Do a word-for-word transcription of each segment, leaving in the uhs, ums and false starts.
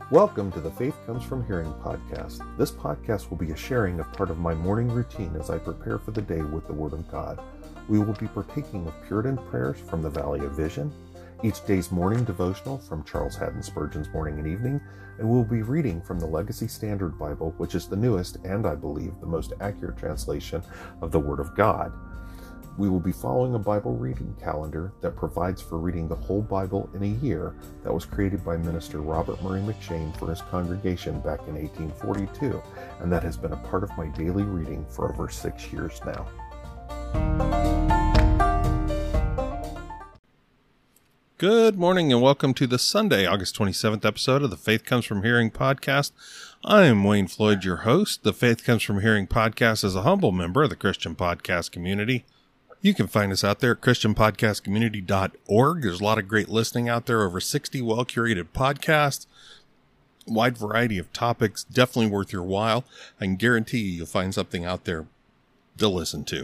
Welcome to the Faith Comes From Hearing podcast. This podcast will be a sharing of part of my morning routine as I prepare for the day with the Word of God. We will be partaking of Puritan prayers from the Valley of Vision, each day's morning devotional from Charles Haddon Spurgeon's Morning and Evening, and we'll be reading from the Legacy Standard Bible, which is the newest and, I believe, the most accurate translation of the Word of God. We will be following a Bible reading calendar that provides for reading the whole Bible in a year that was created by Minister Robert Murray McShane for his congregation back in eighteen forty-two, and that has been a part of my daily reading for over six years now. Good morning and welcome to the Sunday, August twenty-seventh episode of the Faith Comes From Hearing podcast. I am Wayne Floyd, your host. The Faith Comes From Hearing podcast is a humble member of the Christian podcast community. You can find us out there at christian podcast community dot org. There's a lot of great listening out there, over sixty well-curated podcasts, wide variety of topics, definitely worth your while. I can guarantee you you'll find something out there to listen to.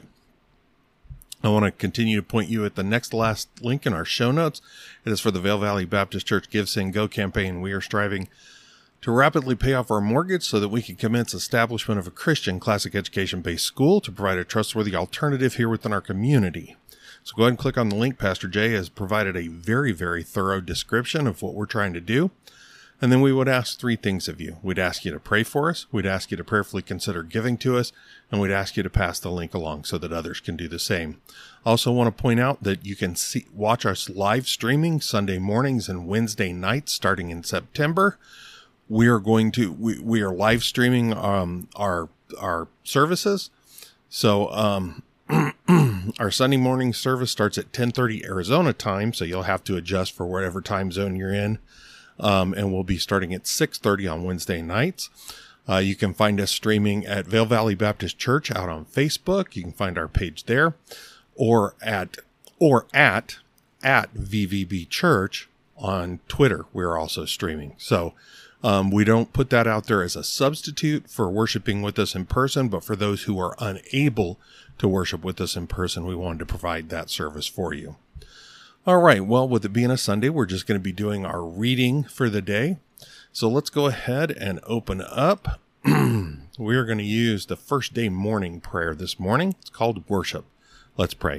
I want to continue to point you at the next last link in our show notes. It is for the Vail Valley Baptist Church Give, Sing, Go campaign. We are striving to rapidly pay off our mortgage so that we can commence establishment of a Christian classic education-based school to provide a trustworthy alternative here within our community. So go ahead and click on the link. Pastor Jay has provided a very, very thorough description of what we're trying to do. And then we would ask three things of you. We'd ask you to pray for us. We'd ask you to prayerfully consider giving to us. And we'd ask you to pass the link along so that others can do the same. I also want to point out that you can see, watch us live streaming Sunday mornings and Wednesday nights starting in September. We are going to, we, we are live streaming, um, our, our services. So, um, our Sunday morning service starts at ten thirty Arizona time. So you'll have to adjust for whatever time zone you're in. Um, and we'll be starting at six thirty on Wednesday nights. Uh, you can find us streaming at Vail Valley Baptist Church out on Facebook. You can find our page there, or at, or at, at V V B Church on Twitter. We're also streaming. So, Um, we don't put that out there as a substitute for worshiping with us in person, but for those who are unable to worship with us in person, we wanted to provide that service for you. All right. Well, with it being a Sunday, we're just going to be doing our reading for the day. So let's go ahead and open up. We are going to use the first day morning prayer this morning. It's called worship. Let's pray.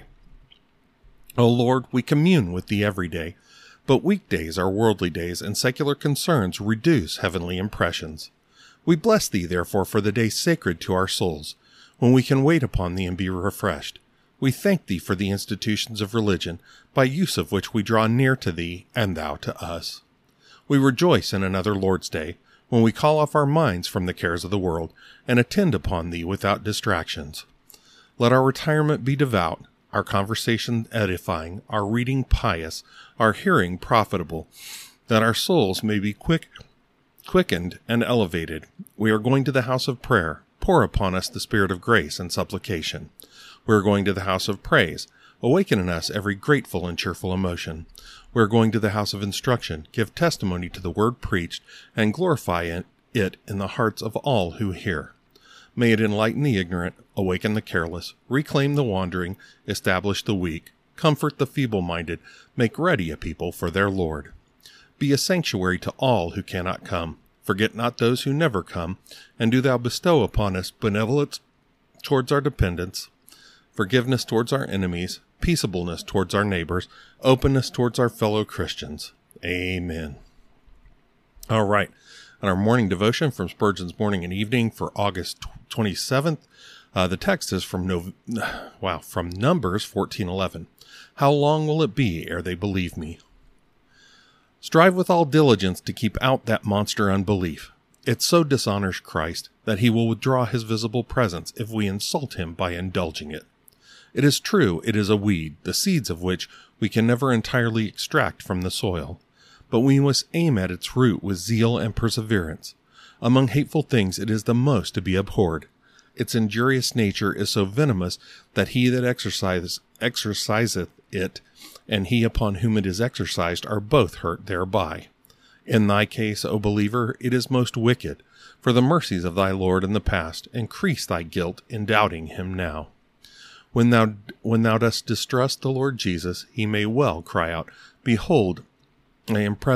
O Lord, we commune with thee every day. But weekdays are worldly days, and secular concerns reduce heavenly impressions. We bless thee, therefore, for the day sacred to our souls, when we can wait upon thee and be refreshed. We thank thee for the institutions of religion, by use of which we draw near to thee, and thou to us. We rejoice in another Lord's Day, when we call off our minds from the cares of the world, and attend upon thee without distractions. Let our retirement be devout, our conversation edifying, our reading pious, our hearing profitable, that our souls may be quick, quickened and elevated. We are going to the house of prayer. Pour upon us the spirit of grace and supplication. We are going to the house of praise. Awaken in us every grateful and cheerful emotion. We are going to the house of instruction. Give testimony to the word preached, and glorify it in the hearts of all who hear. May it enlighten the ignorant, awaken the careless, reclaim the wandering, establish the weak, comfort the feeble-minded, make ready a people for their Lord. Be a sanctuary to all who cannot come. Forget not those who never come, and do thou bestow upon us benevolence towards our dependents, forgiveness towards our enemies, peaceableness towards our neighbors, openness towards our fellow Christians. Amen. All right. And our morning devotion from Spurgeon's Morning and Evening for August twenty-seventh. Uh, the text is from no, wow, from Numbers fourteen eleven. How long will it be ere they believe me? Strive with all diligence to keep out that monster unbelief. It so dishonors Christ that he will withdraw his visible presence if we insult him by indulging it. It is true, it is a weed, the seeds of which we can never entirely extract from the soil. But we must aim at its root with zeal and perseverance. Among hateful things it is the most to be abhorred. Its injurious nature is so venomous that he that exercise, exerciseth it, and he upon whom it is exercised, are both hurt thereby. In thy case, O believer, it is most wicked, for the mercies of thy Lord in the past increase thy guilt in doubting him now. When thou, when thou dost distrust the Lord Jesus, he may well cry out, Behold, I am pressed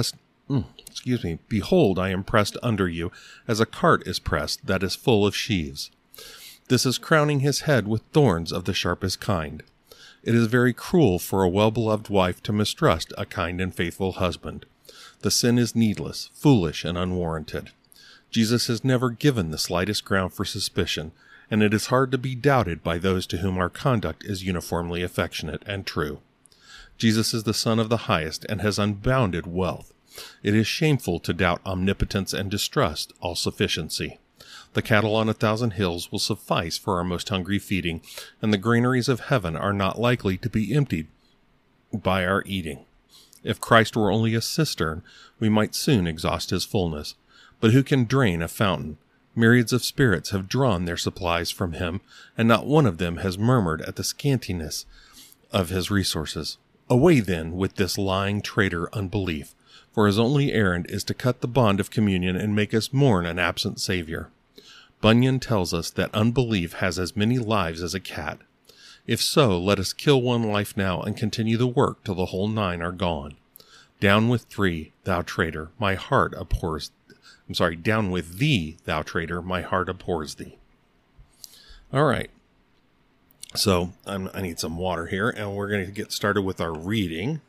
mm, excuse me, behold, I am pressed under you, as a cart is pressed that is full of sheaves. This is crowning his head with thorns of the sharpest kind. It is very cruel for a well-beloved wife to mistrust a kind and faithful husband. The sin is needless, foolish, and unwarranted. Jesus has never given the slightest ground for suspicion, and it is hard to be doubted by those to whom our conduct is uniformly affectionate and true. Jesus is the Son of the Highest and has unbounded wealth. It is shameful to doubt omnipotence and distrust all-sufficiency. The cattle on a thousand hills will suffice for our most hungry feeding, and the granaries of heaven are not likely to be emptied by our eating. If Christ were only a cistern, we might soon exhaust his fullness. But who can drain a fountain? Myriads of spirits have drawn their supplies from him, and not one of them has murmured at the scantiness of his resources. Away then with this lying traitor unbelief, for his only errand is to cut the bond of communion and make us mourn an absent Savior. Bunyan tells us that unbelief has as many lives as a cat. If so, let us kill one life now and continue the work till the whole nine are gone. Down with three, thou traitor, my heart abhors I'm sorry, down with thee, thou traitor, my heart abhors thee. All right. So I'm, I need some water here, and we're going to get started with our reading.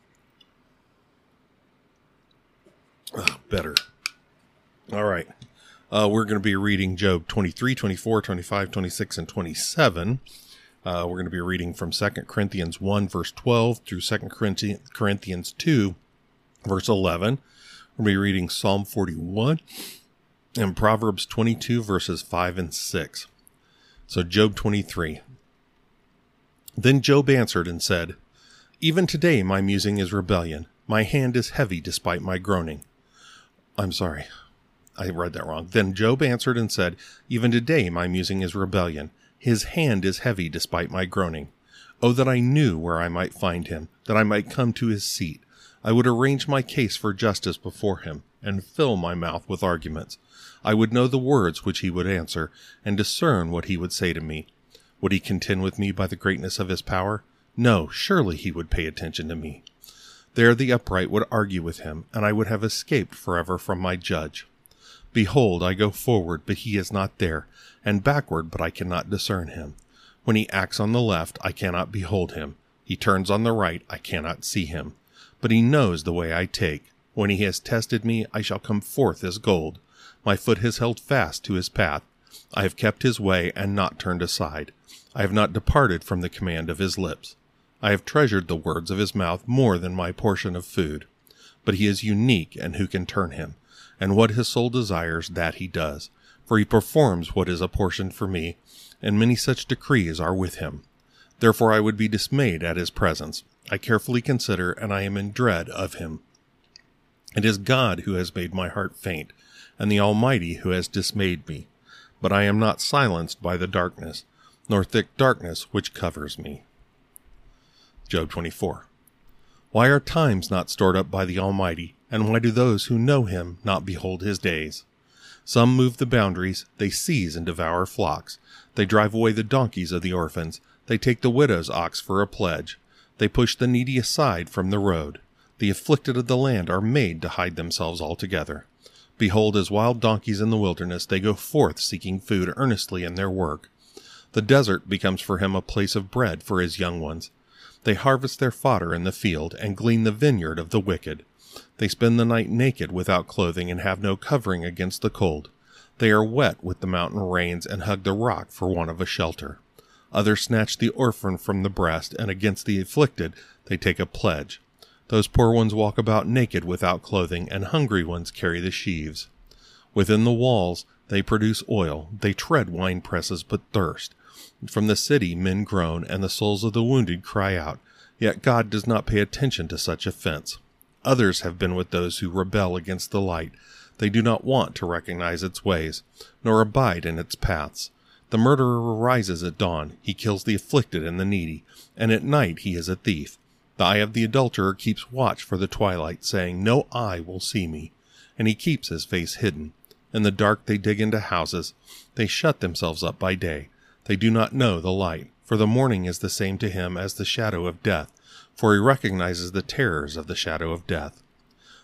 Oh, better. All right. Uh, we're going to be reading Job twenty-three, twenty-four, twenty-five, twenty-six, and twenty-seven. Uh, we're going to be reading from Second Corinthians one, verse twelve, through Second Corinthians two, verse eleven. We're going to be reading Psalm forty-one and Proverbs twenty-two, verses five and six. So Job twenty-three. Then Job answered and said, Even today my musing is rebellion. My hand is heavy despite my groaning. I'm sorry, I read that wrong. Then Job answered and said, Even today my musing is rebellion. His hand is heavy despite my groaning. Oh, that I knew where I might find him, that I might come to his seat. I would arrange my case for justice before him, and fill my mouth with arguments. I would know the words which he would answer, and discern what he would say to me. Would he contend with me by the greatness of his power? No, surely he would pay attention to me. There the upright would argue with him, and I would have escaped forever from my judge. Behold, I go forward, but he is not there, and backward, but I cannot discern him. When he acts on the left, I cannot behold him. He turns on the right, I cannot see him. But he knows the way I take. When he has tested me, I shall come forth as gold. My foot has held fast to his path. I have kept his way and not turned aside. I have not departed from the command of his lips. I have treasured the words of his mouth more than my portion of food. But he is unique, and who can turn him? And what his soul desires, that he does. For he performs what is apportioned for me, and many such decrees are with him. Therefore I would be dismayed at his presence. I carefully consider, and I am in dread of him. It is God who has made my heart faint, and the Almighty who has dismayed me. But I am not silenced by the darkness, nor thick darkness which covers me. Job twenty-four. Why are times not stored up by the Almighty, and why do those who know him not behold his days? Some move the boundaries, they seize and devour flocks. They drive away the donkeys of the orphans. They take the widow's ox for a pledge. They push the needy aside from the road. The afflicted of the land are made to hide themselves altogether. Behold, as wild donkeys in the wilderness, they go forth seeking food earnestly in their work. The desert becomes for him a place of bread for his young ones. They harvest their fodder in the field and glean the vineyard of the wicked. They spend the night naked without clothing and have no covering against the cold. They are wet with the mountain rains and hug the rock for want of a shelter. Others snatch the orphan from the breast, and against the afflicted they take a pledge. Those poor ones walk about naked without clothing, and hungry ones carry the sheaves. Within the walls they produce oil, they tread wine presses but thirst. From the city men groan, and the souls of the wounded cry out, yet God does not pay attention to such offense. Others have been with those who rebel against the light. They do not want to recognize its ways, nor abide in its paths. The murderer rises at dawn, he kills the afflicted and the needy, and at night he is a thief. The eye of the adulterer keeps watch for the twilight, saying, No eye will see me, and he keeps his face hidden. In the dark they dig into houses, they shut themselves up by day. They do not know the light, for the morning is the same to him as the shadow of death, for he recognizes the terrors of the shadow of death.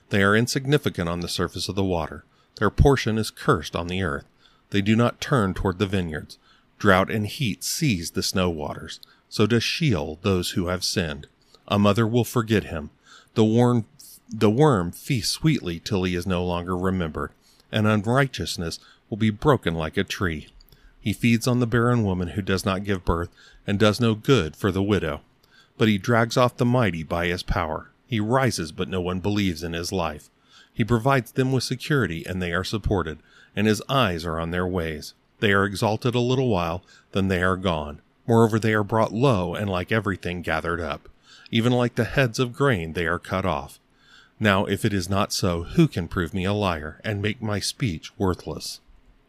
They are insignificant on the surface of the water. Their portion is cursed on the earth. They do not turn toward the vineyards. Drought and heat seize the snow waters. So does Sheol those who have sinned. A mother will forget him. The worm, the worm feasts sweetly till he is no longer remembered, and unrighteousness will be broken like a tree. He feeds on the barren woman who does not give birth, and does no good for the widow. But he drags off the mighty by his power. He rises, but no one believes in his life. He provides them with security, and they are supported, and his eyes are on their ways. They are exalted a little while, then they are gone. Moreover, they are brought low, and like everything gathered up. Even like the heads of grain, they are cut off. Now, if it is not so, who can prove me a liar, and make my speech worthless?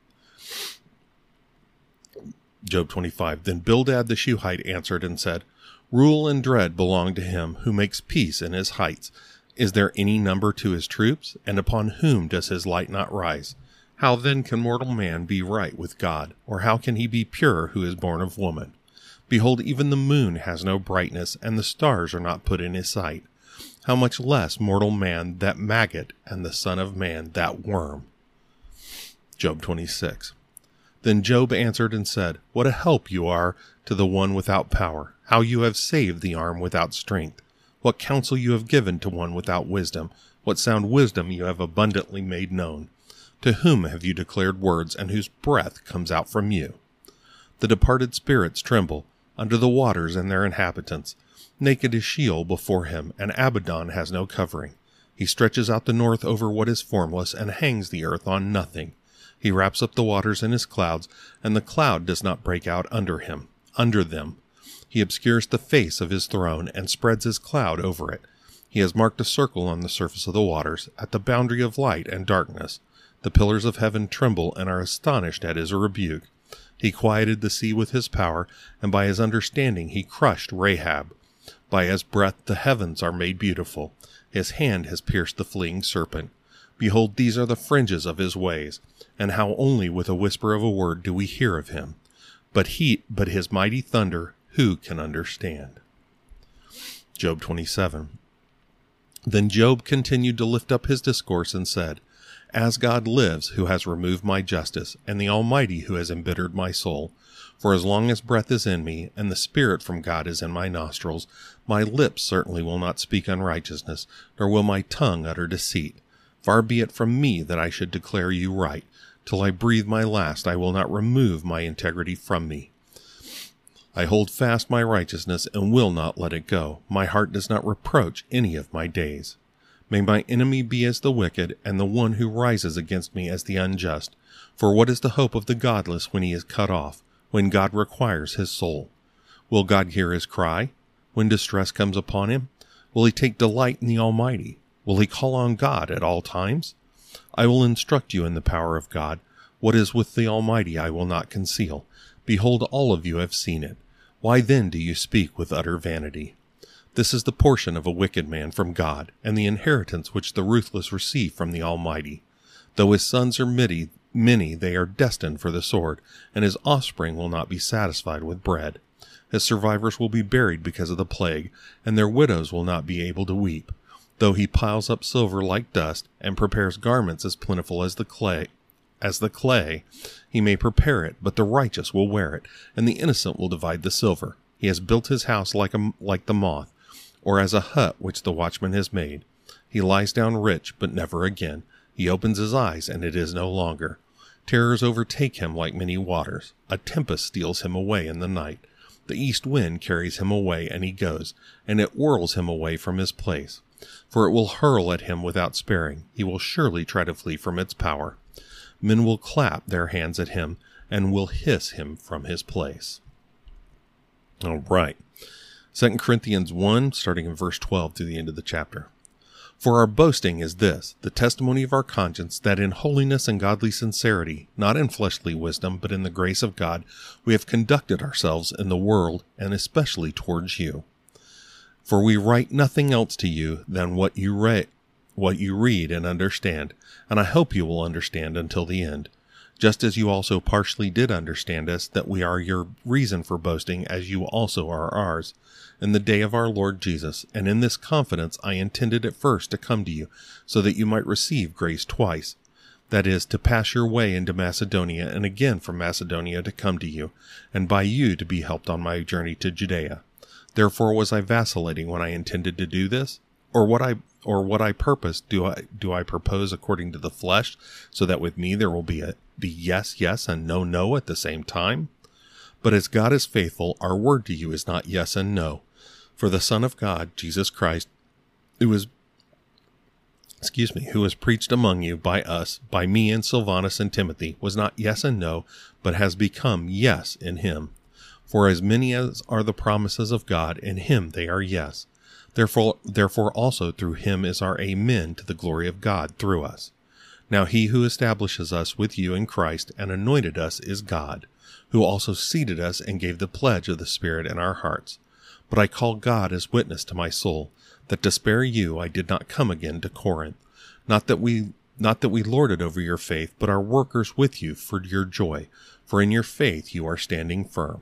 Job twenty-five. Then Bildad the Shuhite answered and said, Rule and dread belong to him who makes peace in his heights. Is there any number to his troops? And upon whom does his light not rise? How then can mortal man be right with God? Or how can he be pure who is born of woman? Behold, even the moon has no brightness, and the stars are not put in his sight. How much less mortal man that maggot, and the son of man that worm? Job twenty-six. Then Job answered and said, What a help you are to the one without power! How you have saved the arm without strength! What counsel you have given to one without wisdom! What sound wisdom you have abundantly made known! To whom have you declared words, and whose breath comes out from you? The departed spirits tremble under the waters and their inhabitants. Naked is Sheol before him, and Abaddon has no covering. He stretches out the north over what is formless, and hangs the earth on nothing. He wraps up the waters in his clouds, and the cloud does not break out under him, under them. He obscures the face of his throne, and spreads his cloud over it. He has marked a circle on the surface of the waters, at the boundary of light and darkness. The pillars of heaven tremble and are astonished at his rebuke. He quieted the sea with his power, and by his understanding he crushed Rahab. By his breath the heavens are made beautiful. His hand has pierced the fleeing serpent. Behold, these are the fringes of his ways, and how only with a whisper of a word do we hear of him. But he, but his mighty thunder, who can understand? Job twenty-seven. Then Job continued to lift up his discourse and said, As God lives, who has removed my justice, and the Almighty who has embittered my soul, for as long as breath is in me, and the Spirit from God is in my nostrils, my lips certainly will not speak unrighteousness, nor will my tongue utter deceit. Far be it from me that I should declare you right. Till I breathe my last, I will not remove my integrity from me. I hold fast my righteousness and will not let it go. My heart does not reproach any of my days. May my enemy be as the wicked, and the one who rises against me as the unjust. For what is the hope of the godless when he is cut off, when God requires his soul? Will God hear his cry, when distress comes upon him? Will he take delight in the Almighty? Will he call on God at all times? I will instruct you in the power of God. What is with the Almighty I will not conceal. Behold, all of you have seen it. Why then do you speak with utter vanity? This is the portion of a wicked man from God, and the inheritance which the ruthless receive from the Almighty. Though his sons are many, many, they are destined for the sword, and his offspring will not be satisfied with bread. His survivors will be buried because of the plague, and their widows will not be able to weep. Though he piles up silver like dust, and prepares garments as plentiful as the clay, as the clay, he may prepare it, but the righteous will wear it, and the innocent will divide the silver. He has built his house like a, like the moth, or as a hut which the watchman has made. He lies down rich, but never again. He opens his eyes, and it is no longer. Terrors overtake him like many waters. A tempest steals him away in the night. The east wind carries him away, and he goes, and it whirls him away from his place. For it will hurl at him without sparing. He will surely try to flee from its power. Men will clap their hands at him, and will hiss him from his place. All right. Second Corinthians one, starting in verse twelve to the end of the chapter. For our boasting is this, the testimony of our conscience, that in holiness and godly sincerity, not in fleshly wisdom, but in the grace of God, we have conducted ourselves in the world, and especially towards you. For we write nothing else to you than what you read, what you read and understand, and I hope you will understand until the end. just as you also partially did understand us, that we are your reason for boasting, as you also are ours, in the day of our Lord Jesus. And in this confidence I intended at first to come to you, so that you might receive grace twice, that is, to pass your way into Macedonia, and again from Macedonia to come to you, and by you to be helped on my journey to Judea. Therefore was I vacillating when I intended to do this? Or what I or what I purpose do I do I propose according to the flesh, so that with me there will be a be yes, yes, and no, no at the same time? But as God is faithful, our word to you is not yes and no. For the Son of God, Jesus Christ, who was excuse me, who was preached among you by us, by me and Silvanus and Timothy, was not yes and no, but has become yes in him. For as many as are the promises of God, in him they are yes. Therefore, therefore also through him is our amen to the glory of God through us. Now he who establishes us with you in Christ and anointed us is God, who also seated us and gave the pledge of the Spirit in our hearts. But I call God as witness to my soul, that to spare you I did not come again to Corinth. Not that we not that we lord it over your faith, but are workers with you for your joy, for in your faith you are standing firm.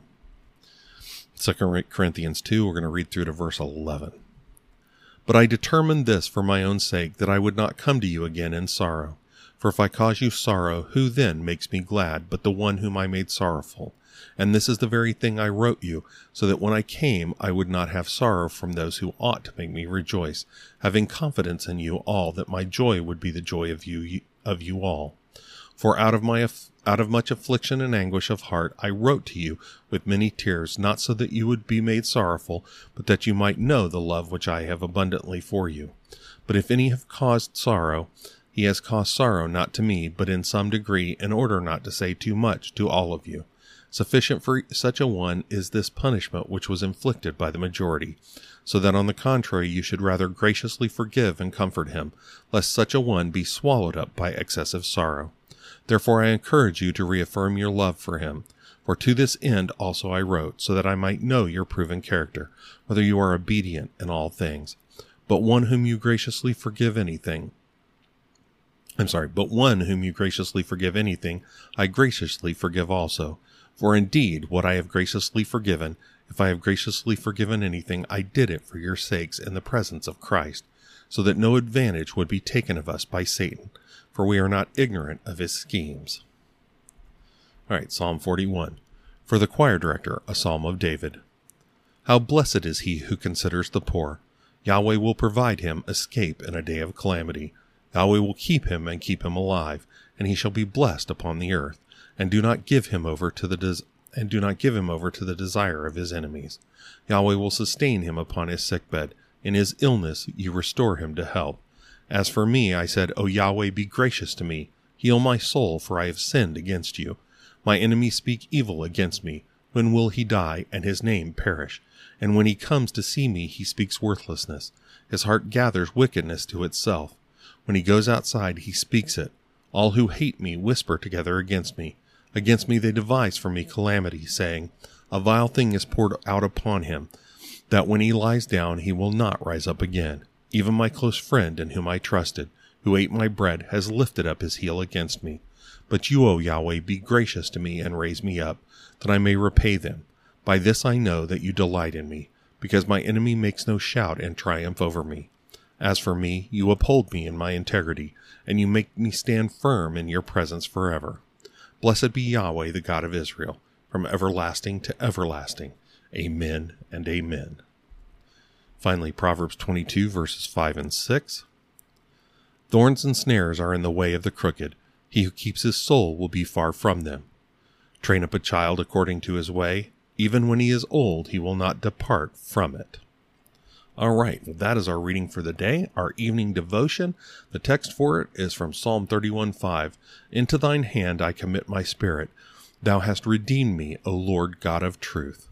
Second Corinthians two, we're going to read through to verse eleven. But I determined this for my own sake, that I would not come to you again in sorrow. For if I cause you sorrow, who then makes me glad but the one whom I made sorrowful? And this is the very thing I wrote you, so that when I came I would not have sorrow from those who ought to make me rejoice, having confidence in you all that my joy would be the joy of you of you all. For out of my out of much affliction and anguish of heart I wrote to you with many tears, not so that you would be made sorrowful, but that you might know the love which I have abundantly for you. But if any have caused sorrow, he has caused sorrow not to me, but in some degree, in order not to say too much, to all of you. Sufficient for such a one is this punishment which was inflicted by the majority, so that on the contrary you should rather graciously forgive and comfort him, lest such a one be swallowed up by excessive sorrow. Therefore I encourage you to reaffirm your love for him. For to this end also I wrote, so that I might know your proven character, whether you are obedient in all things. But one whom you graciously forgive anything, I'm sorry, but one whom you graciously forgive anything, I graciously forgive also. For indeed, what I have graciously forgiven, if I have graciously forgiven anything, I did it for your sakes in the presence of Christ, so that no advantage would be taken of us by Satan, for we are not ignorant of his schemes. All right, Psalm forty-one. For the choir director, a psalm of David. How blessed is he who considers the poor. Yahweh will provide him escape in a day of calamity. Yahweh will keep him and keep him alive, and he shall be blessed upon the earth. And do not give him over to the des- and do not give him over to the desire of his enemies. Yahweh will sustain him upon his sickbed. In his illness you restore him to health. As for me, I said, O Yahweh, be gracious to me. Heal my soul, for I have sinned against you. My enemies speak evil against me. When will he die, and his name perish? And when he comes to see me, he speaks worthlessness. His heart gathers wickedness to itself. When he goes outside, he speaks it. All who hate me whisper together against me. Against me they devise for me calamity, saying, A vile thing is poured out upon him, that when he lies down he will not rise up again. Even my close friend in whom I trusted, who ate my bread, has lifted up his heel against me. But you, O Yahweh, be gracious to me and raise me up, that I may repay them. By this I know that you delight in me, because my enemy makes no shout and triumph over me. As for me, you uphold me in my integrity, and you make me stand firm in your presence forever. Blessed be Yahweh, the God of Israel, from everlasting to everlasting. Amen and amen. Finally, Proverbs twenty-two, verses five and six. Thorns and snares are in the way of the crooked. He who keeps his soul will be far from them. Train up a child according to his way. Even when he is old, he will not depart from it. All right, well, that is our reading for the day, our evening devotion. The text for it is from Psalm thirty-one five. Into thine hand I commit my spirit. Thou hast redeemed me, O Lord God of truth.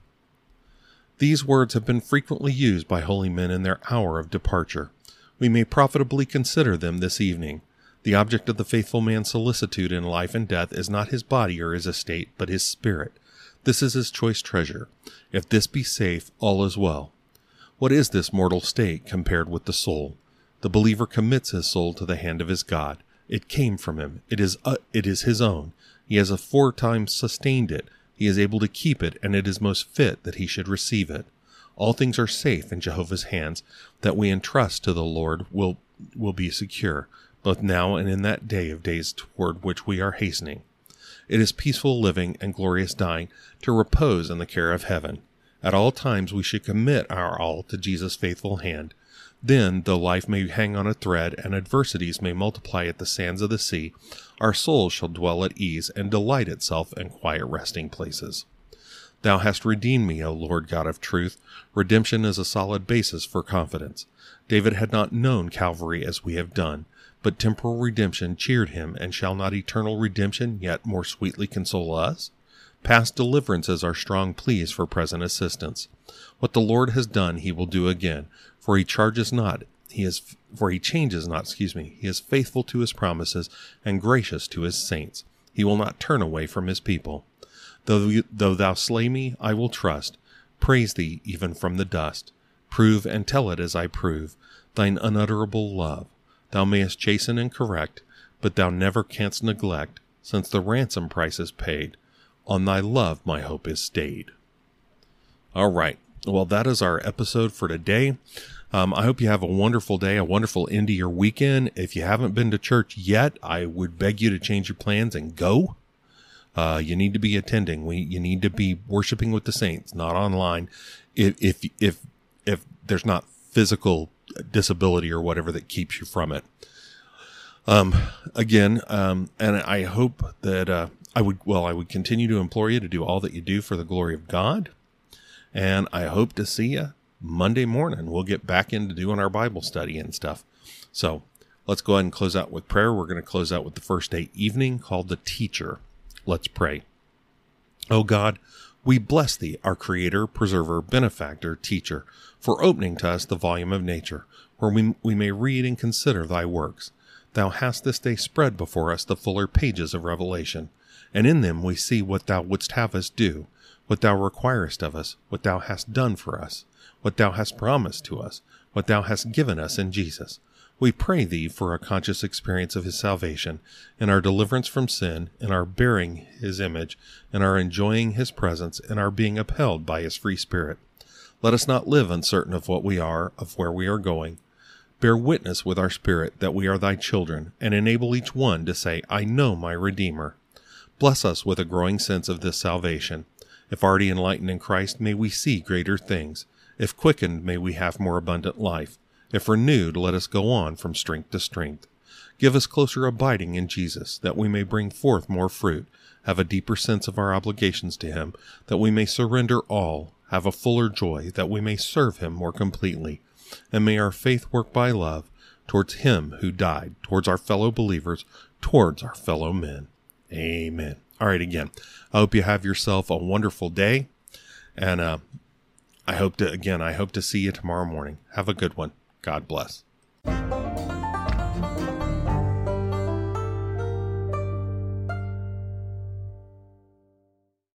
These words have been frequently used by holy men in their hour of departure. We may profitably consider them this evening. The object of the faithful man's solicitude in life and death is not his body or his estate, but his spirit. This is his choice treasure. If this be safe, all is well. What is this mortal state compared with the soul? The believer commits his soul to the hand of his God. It came from him. It is uh, it is his own. He has aforetime sustained it. He is able to keep it, and it is most fit that he should receive it. All things are safe in Jehovah's hands, that we entrust to the Lord will will be secure, both now and in that day of days toward which we are hastening. It is peaceful living and glorious dying to repose in the care of heaven. At all times we should commit our all to Jesus' faithful hand. Then, though life may hang on a thread and adversities may multiply at the sands of the sea, our soul shall dwell at ease and delight itself in quiet resting places. Thou hast redeemed me, O Lord God of truth. Redemption is a solid basis for confidence. David had not known Calvary as we have done, but temporal redemption cheered him, and shall not eternal redemption yet more sweetly console us? Past deliverances are strong pleas for present assistance. What the Lord has done he will do again, for he charges not, he is for he changes not, excuse me, he is faithful to his promises and gracious to his saints. He will not turn away from his people. Though, you, though thou slay me, I will trust, praise thee even from the dust. Prove and tell it as I prove, thine unutterable love. Thou mayest chasten and correct, but thou never canst neglect, since the ransom price is paid. On thy love my hope is stayed. All right. Well, that is our episode for today. Um, I hope you have a wonderful day, a wonderful end of your weekend. If you haven't been to church yet, I would beg you to change your plans and go. Uh, you need to be attending. We, you need to be worshiping with the saints, not online. If, if, if, if there's not physical disability or whatever that keeps you from it. Um, again, um, and I hope that, uh, I would, well, I would continue to implore you to do all that you do for the glory of God. And I hope to see you Monday morning. We'll get back into doing our Bible study and stuff. So let's go ahead and close out with prayer. We're going to close out with the first day evening called The Teacher. Let's pray. Oh God, we bless thee, our creator, preserver, benefactor, teacher, for opening to us the volume of nature, where we, we may read and consider thy works. Thou hast this day spread before us the fuller pages of Revelation, and in them we see what thou wouldst have us do, what thou requirest of us, what thou hast done for us, what thou hast promised to us, what thou hast given us in Jesus. We pray thee for a conscious experience of his salvation, in our deliverance from sin, in our bearing his image, in our enjoying his presence, in our being upheld by his free spirit. Let us not live uncertain of what we are, of where we are going. Bear witness with our spirit that we are thy children, and enable each one to say, I know my Redeemer. Bless us with a growing sense of this salvation. If already enlightened in Christ, may we see greater things. If quickened, may we have more abundant life. If renewed, let us go on from strength to strength. Give us closer abiding in Jesus, that we may bring forth more fruit, have a deeper sense of our obligations to him, that we may surrender all, have a fuller joy, that we may serve him more completely. And may our faith work by love towards him who died, towards our fellow believers, towards our fellow men. Amen. All right, again, I hope you have yourself a wonderful day. And uh, I hope to, again, I hope to see you tomorrow morning. Have a good one. God bless.